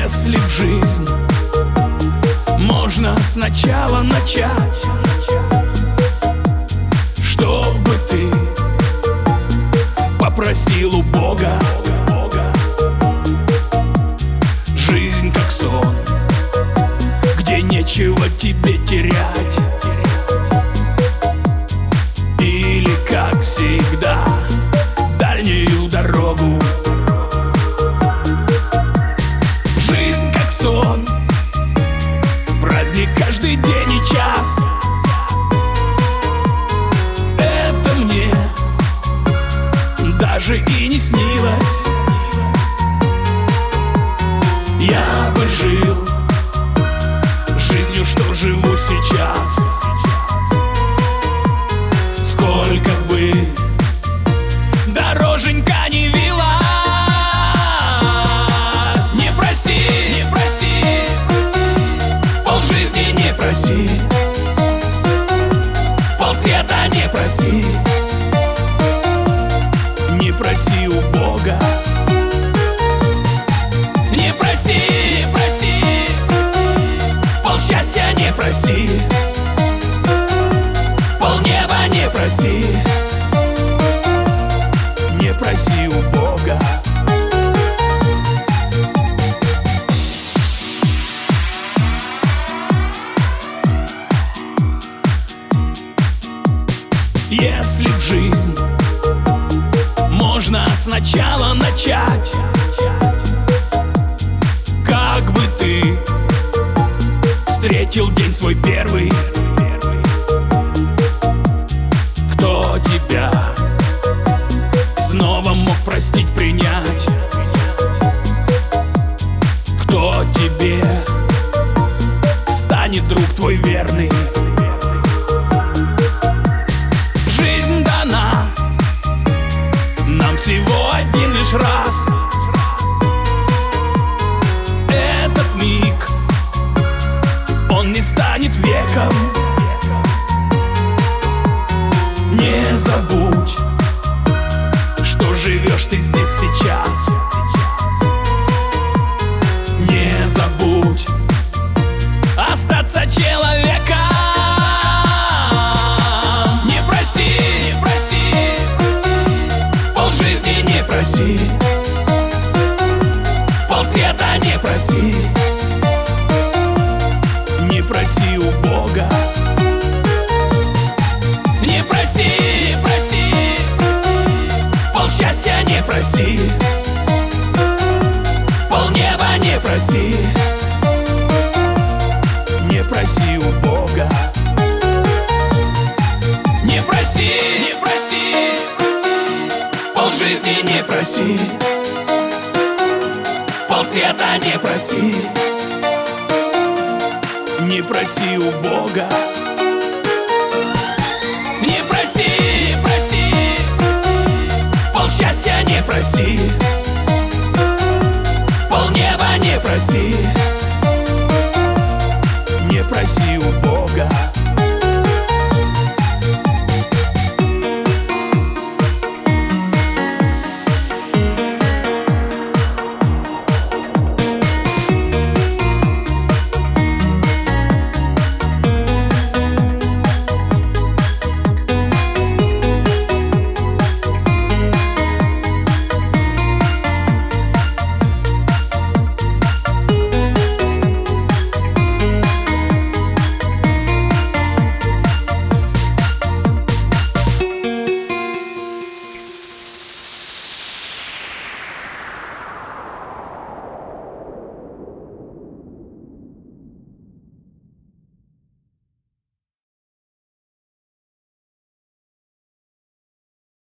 Если в жизнь можно сначала начать, чтобы ты попросил у Бога. Жизнь как сон, где нечего тебе терять. Или, как всегда, дальнюю дорогу. Жизнь как сон, праздник каждый день и час. Это мне даже и не снилось. Я бы жил жизнью, что живу сейчас. Сколько бы дороженька не вилась. Не проси, не проси, полжизни не проси, полсвета не проси. Не проси у Бога. Не проси, не проси, полсчастья не проси, полнеба не проси. Не проси у Бога. Если в жизнь можно сначала начать, как бы ты встретил день свой первый? Кто тебя снова мог простить, принять? Кто тебе станет друг твой верный? Жизнь дана нам всего один лишь раз. Этот миг, он не станет веком. Не забудь, что живешь ты здесь сейчас. Не забудь остаться человеком. Не проси, не проси, полжизни не проси, полсвета не проси. Не проси у Бога. Не проси, не проси, полсчастья не проси, полнеба не проси. Не проси у Бога. Не проси, не проси, полжизни не проси, полсвета не проси. Не проси у Бога. Не проси, не проси, полсчастья не проси, полнеба не проси.